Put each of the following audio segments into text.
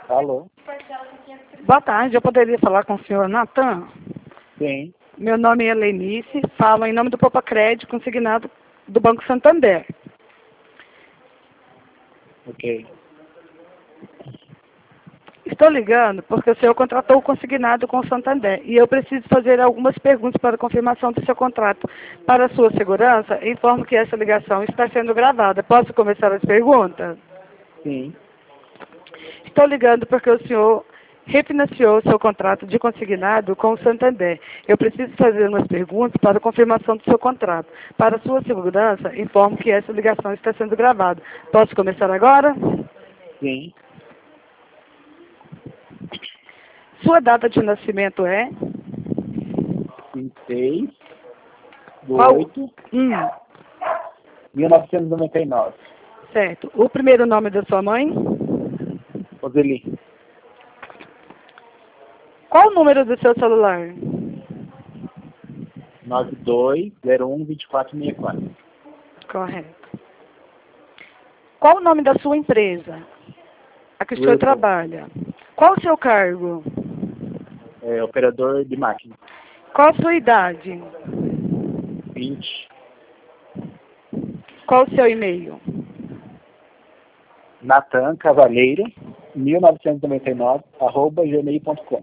Alô? Boa tarde, eu poderia falar com o senhor Natan? Sim. Meu nome é Lenice, falo em nome do Popacred, consignado do Banco Santander. Ok. Estou ligando porque o senhor contratou o consignado com o Santander e eu preciso fazer algumas perguntas para confirmação do seu contrato. Para a sua segurança, informo que essa ligação está sendo gravada. Posso começar as perguntas? Sim. Estou ligando porque o senhor refinanciou seu contrato de consignado com o Santander. Eu preciso fazer umas perguntas para confirmação do seu contrato. Para a sua segurança, informo que essa ligação está sendo gravada. Posso começar agora? Sim. Sua data de nascimento é? 26 de Qual? 8 1999. Certo. O primeiro nome da sua mãe? Roseli. Qual o número do seu celular? 92012464. Correto. Qual o nome da sua empresa? A que o senhor trabalha. Qual o seu cargo? Operador de máquina. Qual a sua idade? 20. Qual o seu e-mail? Natan Cavaleiro 1999 @gmail.com.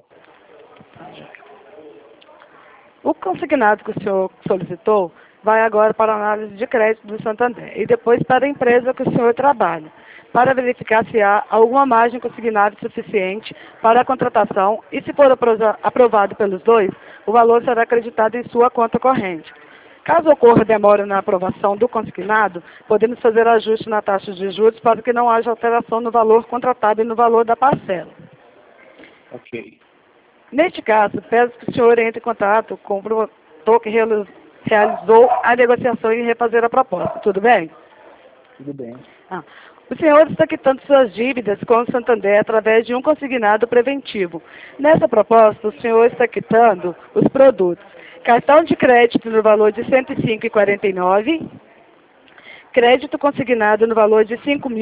O consignado que o senhor solicitou vai agora para a análise de crédito do Santander e depois para a empresa que o senhor trabalha, para verificar se há alguma margem consignada suficiente para a contratação e, se for aprovado pelos dois, o valor será acreditado em sua conta corrente. Caso ocorra demora na aprovação do consignado, podemos fazer ajuste na taxa de juros para que não haja alteração no valor contratado e no valor da parcela. Ok. Neste caso, peço que o senhor entre em contato com o promotor que realizou a negociação e refazer a proposta. Tudo bem? Tudo bem. O senhor está quitando suas dívidas com o Santander através de um consignado preventivo. Nessa proposta, o senhor está quitando os produtos: cartão de crédito no valor de R$ 105,49, crédito consignado no valor de R$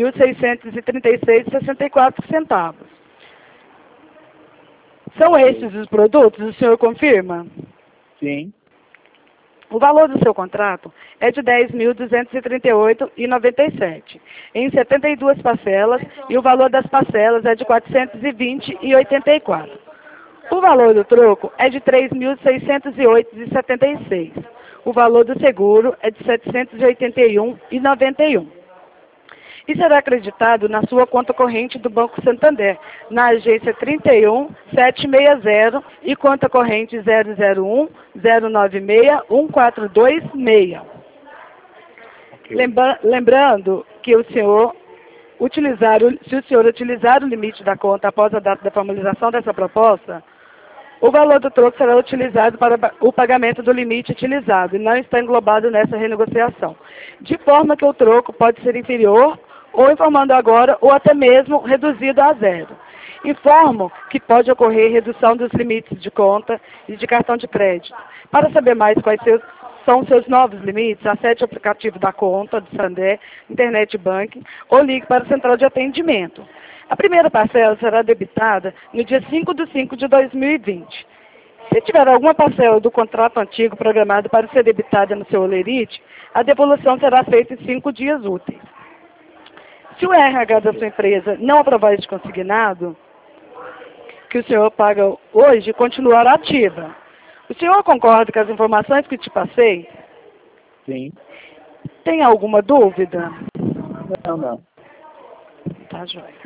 5.636,64. São esses os produtos? O senhor confirma? Sim. O valor do seu contrato é de R$ 10.238,97, em 72 parcelas, e o valor das parcelas é de R$ 420,84. O valor do troco é de R$ 3.608,76. O valor do seguro é de R$ 781,91. E será acreditado na sua conta corrente do Banco Santander, na agência 31760 e conta corrente 00109614226. Okay. Lembrando que se o senhor utilizar o limite da conta após a data da formalização dessa proposta, o valor do troco será utilizado para o pagamento do limite utilizado e não está englobado nessa renegociação, de forma que o troco pode ser inferior ou informando agora, ou até mesmo reduzido a zero. Informo que pode ocorrer redução dos limites de conta e de cartão de crédito. Para saber mais quais são seus novos limites, acesse o aplicativo da conta do Santander, Internet Banking, ou ligue para a central de atendimento. A primeira parcela será debitada no dia 5/5/2020. Se tiver alguma parcela do contrato antigo programado para ser debitada no seu holerite, a devolução será feita em 5 dias úteis. Se o RH da sua empresa não aprovar este consignado, que o senhor paga hoje, continuará ativa. O senhor concorda com as informações que te passei? Sim. Tem alguma dúvida? Não. Tá, joia.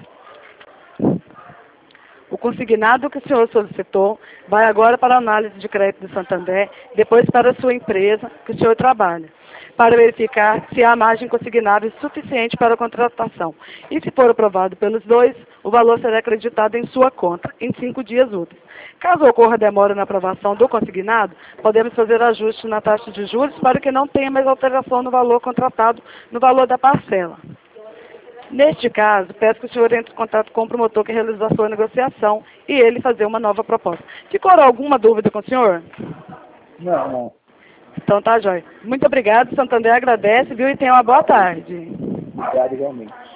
O consignado que o senhor solicitou vai agora para a análise de crédito do Santander, depois para a sua empresa que o senhor trabalha, para verificar se há margem consignável suficiente para a contratação. E se for aprovado pelos dois, o valor será acreditado em sua conta em 5 dias úteis. Caso ocorra demora na aprovação do consignado, podemos fazer ajuste na taxa de juros para que não tenha mais alteração no valor contratado, no valor da parcela. Neste caso, peço que o senhor entre em contato com o promotor que realizou a sua negociação e ele fazer uma nova proposta. Ficou alguma dúvida com o senhor? Não. Então tá, joia. Muito obrigado, Santander agradece, viu? E tenha uma boa tarde. Obrigado igualmente.